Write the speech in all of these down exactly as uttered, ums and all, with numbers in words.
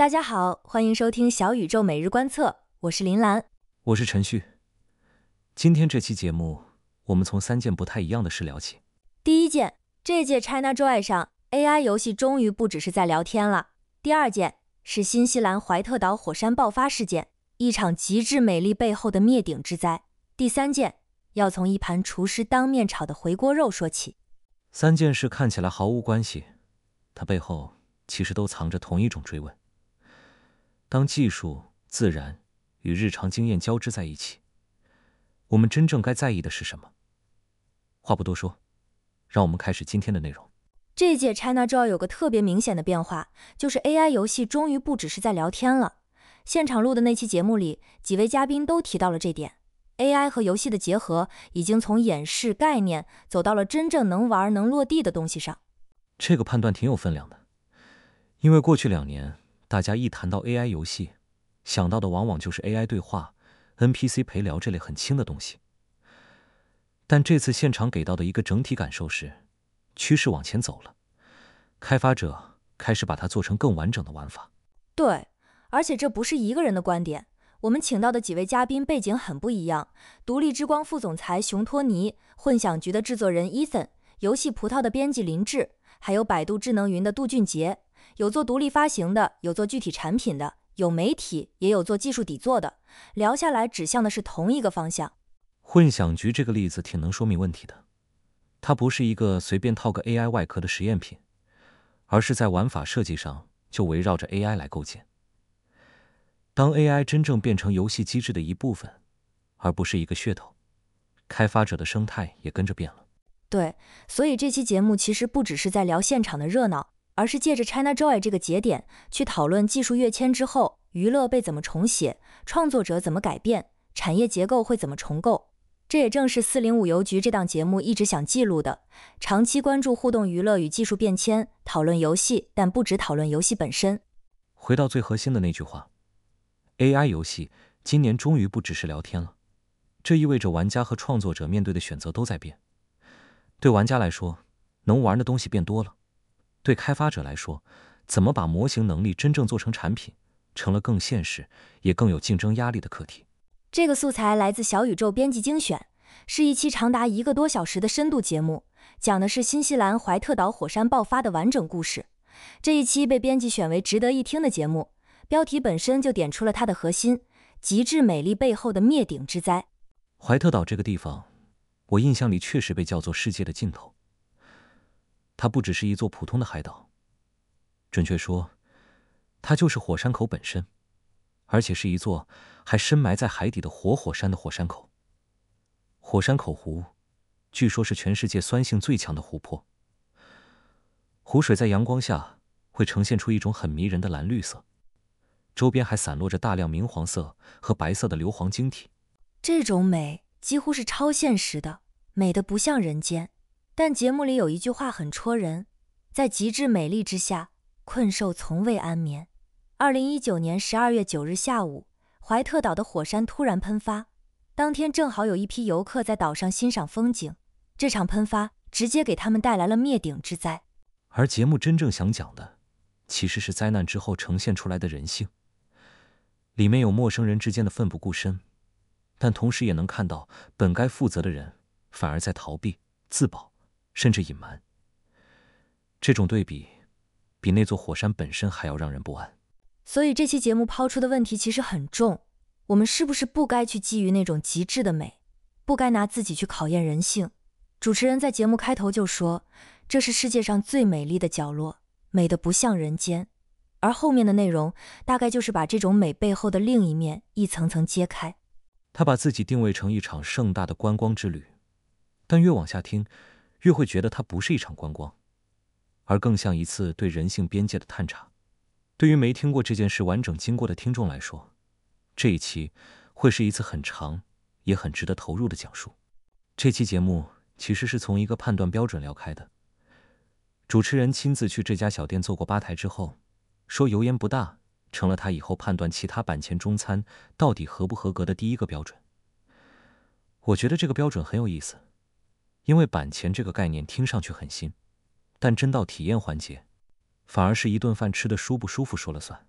大家好，欢迎收听小宇宙每日观测，我是林兰， 我是陈旭。今天这期节目，我们从三件不太一样的事聊起。 第一件，这届 ChinaJoy 上 A I 游戏终于不只是在聊天了。第二件是新西兰怀特岛火山爆发事件，一场极致美丽背后的灭顶之灾。第三件要从一盘厨师当面炒的回锅肉说起。 三件事看起来毫无关系，它背后其实都藏着同一种追问。当技术、自然与日常经验交织在一起，我们真正该在意的是什么？话不多说，让我们开始今天的内容。 这届 ChinaJoy 有个特别明显的变化，就是 A I 游戏终于不只是在聊天了。现场录的那期节目里，几位嘉宾都提到了这点。A I 和游戏的结合已经从演示概念走到了真正能玩能落地的东西上。 这个判断挺有分量的，因为过去两年大家一谈到 A I 游戏，想到的往往就是 A I 对话、N P C 陪聊这类很轻的东西。但这次现场给到的一个整体感受是，趋势往前走了，开发者开始把它做成更完整的玩法。 对，而且这不是一个人的观点。我们请到的几位嘉宾背景很不一样，独立之光副总裁熊托尼，混响局的制作人 Ethan， 游戏葡萄的编辑林志，还有百度智能云的杜俊杰。有做独立发行的，有做具体产品的，有媒体，也有做技术底座的。聊下来指向的是同一个方向。 混响局这个例子挺能说明问题的，它不是一个随便套个 A I 外壳的实验品，而是在玩法设计上就围绕着 A I 来构建。当 A I 真正变成游戏机制的一部分，而不是一个噱头，开发者的生态也跟着变了。 对，所以这期节目其实不只是在聊现场的热闹，而是借着 ChinaJoy 这个节点去讨论技术跃迁之后，娱乐被怎么重写，创作者怎么改变，产业结构会怎么重构。这也正是四零五邮局这档节目一直想记录的，长期关注互动娱乐与技术变迁，讨论游戏，但不只讨论游戏本身。 回到最核心的那句话， A I 游戏今年终于不只是聊天了，这意味着玩家和创作者面对的选择都在变。对玩家来说，能玩的东西变多了；对开发者来说，怎么把模型能力真正做成产品，成了更现实也更有竞争压力的课题。 这个素材来自小宇宙编辑精选，是一期长达一个多小时的深度节目，讲的是新西兰怀特岛火山爆发的完整故事。这一期被编辑选为值得一听的节目，标题本身就点出了它的核心，极致美丽背后的灭顶之灾。 怀特岛这个地方，我印象里确实被叫做世界的尽头。它不只是一座普通的海岛，准确说，它就是火山口本身，而且是一座还深埋在海底的活火山的火山口。火山口湖据说是全世界酸性最强的湖泊，湖水在阳光下会呈现出一种很迷人的蓝绿色，周边还散落着大量明黄色和白色的硫磺晶体。 这种美几乎是超现实的，美得不像人间。但节目里有一句话很戳人，在极致美丽之下，困兽从未安眠。二零一九年十二月九日下午，怀特岛的火山突然喷发，当天正好有一批游客在岛上欣赏风景，这场喷发直接给他们带来了灭顶之灾。 而节目真正想讲的，其实是灾难之后呈现出来的人性，里面有陌生人之间的奋不顾身，但同时也能看到本该负责的人反而在逃避、自保，甚至隐瞒。这种对比比那座火山本身还要让人不安。 所以这期节目抛出的问题其实很重，我们是不是不该去基于那种极致的美，不该拿自己去考验人性？主持人在节目开头就说，这是世界上最美丽的角落，美得不像人间。而后面的内容大概就是把这种美背后的另一面一层层揭开。 他把自己定位成一场盛大的观光之旅，但越往下听，越会觉得它不是一场观光，而更像一次对人性边界的探查。对于没听过这件事完整经过的听众来说，这一期会是一次很长也很值得投入的讲述。这期节目其实是从一个判断标准聊开的。主持人亲自去这家小店做过吧台之后，说油烟不大，成了他以后判断其他板前中餐到底合不合格的第一个标准。我觉得这个标准很有意思，因为板前这个概念听上去很新，但真到体验环节，反而是一顿饭吃得舒不舒服说了算。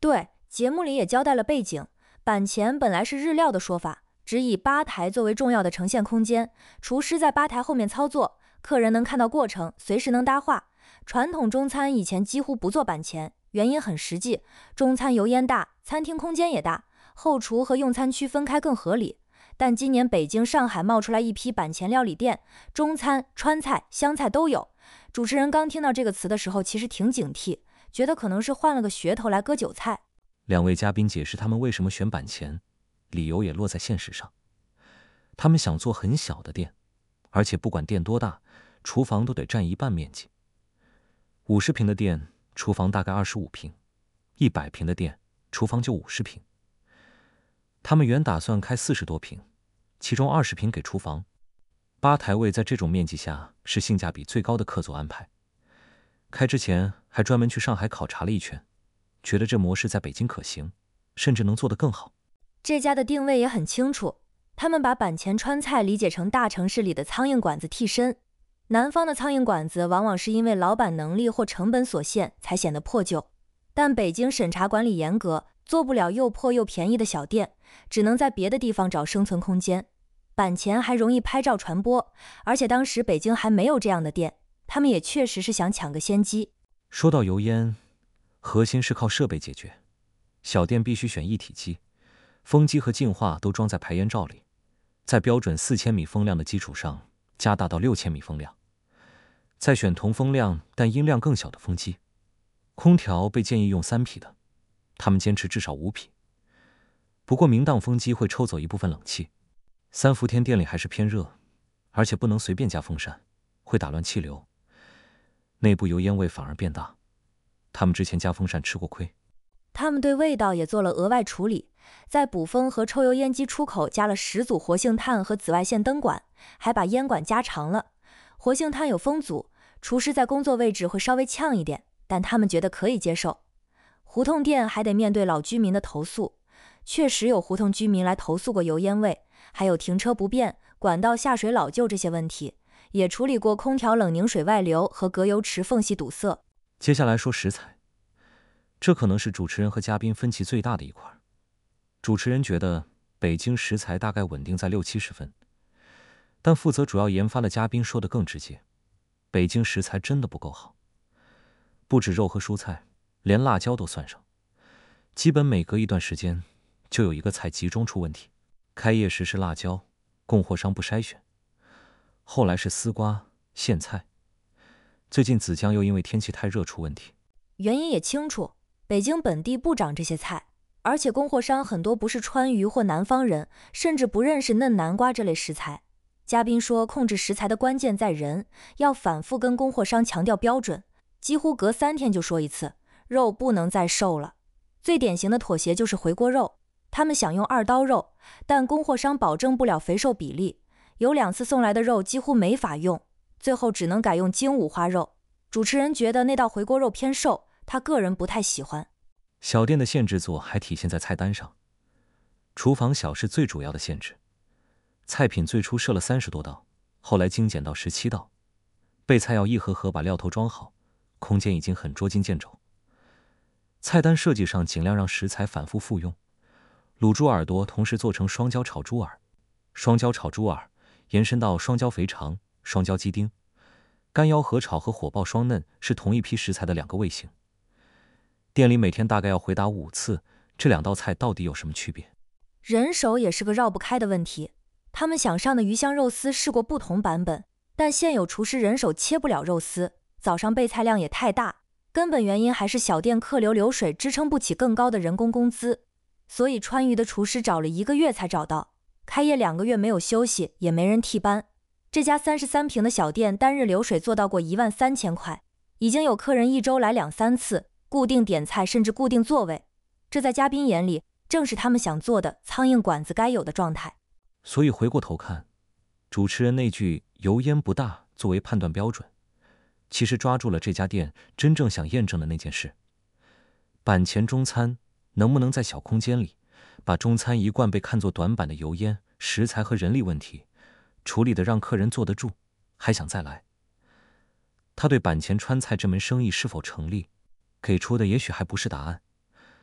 对，节目里也交代了背景，板前本来是日料的说法，只以吧台作为重要的呈现空间，厨师在吧台后面操作，客人能看到过程，随时能搭话。传统中餐以前几乎不做板前，原因很实际，中餐油烟大，餐厅空间也大，后厨和用餐区分开更合理。但今年北京、上海冒出来一批板前料理店，中餐、川菜、湘菜都有。主持人刚听到这个词的时候，其实挺警惕，觉得可能是换了个噱头来割韭菜。 两位嘉宾解释他们为什么选板前，理由也落在现实上。他们想做很小的店，而且不管店多大，厨房都得占一半面积。五十平的店，厨房大概二十五平；一百平的店，厨房就五十平。他们原打算开四十多平，其中二十平给厨房。吧台位在这种面积下是性价比最高的客座安排。开之前还专门去上海考察了一圈，觉得这模式在北京可行，甚至能做得更好。 这家的定位也很清楚，他们把板前川菜理解成大城市里的苍蝇馆子替身。南方的苍蝇馆子往往是因为老板能力或成本所限才显得破旧，但北京审查管理严格，做不了又破又便宜的小店，只能在别的地方找生存空间。板前还容易拍照传播，而且当时北京还没有这样的店，他们也确实是想抢个先机。 说到油烟，核心是靠设备解决。小店必须选一体机，风机和净化都装在排烟罩里，在标准四千米风量的基础上加大到六千米风量，再选同风量但音量更小的风机。空调被建议用三匹的，他们坚持至少五匹。不过明档风机会抽走一部分冷气。三伏天店里还是偏热，而且不能随便加风扇，会打乱气流，内部油烟味反而变大。他们之前加风扇吃过亏。 他们对味道也做了额外处理，在补风和抽油烟机出口加了十组活性炭和紫外线灯管，还把烟管加长了。活性炭有风阻，厨师在工作位置会稍微呛一点，但他们觉得可以接受。胡同店还得面对老居民的投诉，确实有胡同居民来投诉过油烟味，还有停车不便、管道下水老旧这些问题，也处理过空调冷凝水外流和隔油池缝隙堵塞。 接下来说食材，这可能是主持人和嘉宾分歧最大的一块。主持人觉得北京食材大概稳定在六七十分，但负责主要研发的嘉宾说的更直接，北京食材真的不够好，不止肉和蔬菜，连辣椒都算上，基本每隔一段时间就有一个菜集中出问题。开业时是辣椒，供货商不筛选，后来是丝瓜、苋菜，最近紫姜又因为天气太热出问题。 原因也清楚，北京本地不长这些菜，而且供货商很多不是川渝或南方人，甚至不认识嫩南瓜这类食材。嘉宾说，控制食材的关键在人，要反复跟供货商强调标准，几乎隔三天就说一次，肉不能再瘦了。最典型的妥协就是回锅肉，他们想用二刀肉，但供货商保证不了肥瘦比例，有两次送来的肉几乎没法用，最后只能改用精五花肉。主持人觉得那道回锅肉偏瘦，他个人不太喜欢。 小店的限制作还体现在菜单上，厨房小是最主要的限制。菜品最初设了三十多道，后来精简到十七道。备菜要一盒盒把料头装好，空间已经很捉襟见肘。菜单设计上尽量让食材反复复用。卤猪耳朵同时做成双椒炒猪耳，双椒炒猪耳延伸到双椒肥肠、双椒鸡丁。干腰合炒和火爆双嫩是同一批食材的两个味型。店里每天大概要回答五次，这两道菜到底有什么区别？ 人手也是个绕不开的问题。他们想上的鱼香肉丝试过不同版本，但现有厨师人手切不了肉丝，早上备菜量也太大，根本原因还是小店客流流水支撑不起更高的人工工资。所以川渝的厨师找了一个月才找到，开业两个月没有休息，也没人替班。这家三十三平的小店单日流水做到过一万三千块，已经有客人一周来两三次，固定点菜甚至固定座位。这在嘉宾眼里，正是他们想做的苍蝇馆子该有的状态。 所以回过头看，主持人那句油烟不大作为判断标准，其实抓住了这家店真正想验证的那件事。板前中餐能不能在小空间里，把中餐一贯被看作短板的油烟、食材和人力问题，处理的让客人坐得住，还想再来。他对板前川菜这门生意是否成立，给出的也许还不是答案，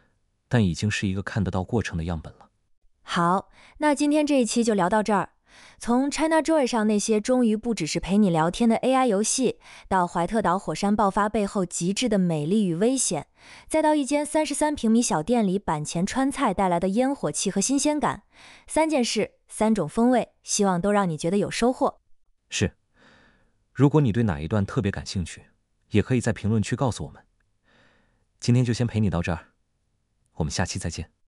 但已经是一个看得到过程的样本了。 好，那今天这一期就聊到这儿。从 ChinaJoy 上那些终于不只是陪你聊天的 A I 游戏，到怀特岛火山爆发背后极致的美丽与危险，再到一间三十三平米小店里板前川菜带来的烟火气和新鲜感，三件事，三种风味，希望都让你觉得有收获。 是，如果你对哪一段特别感兴趣，也可以在评论区告诉我们。今天就先陪你到这儿，我们下期再见。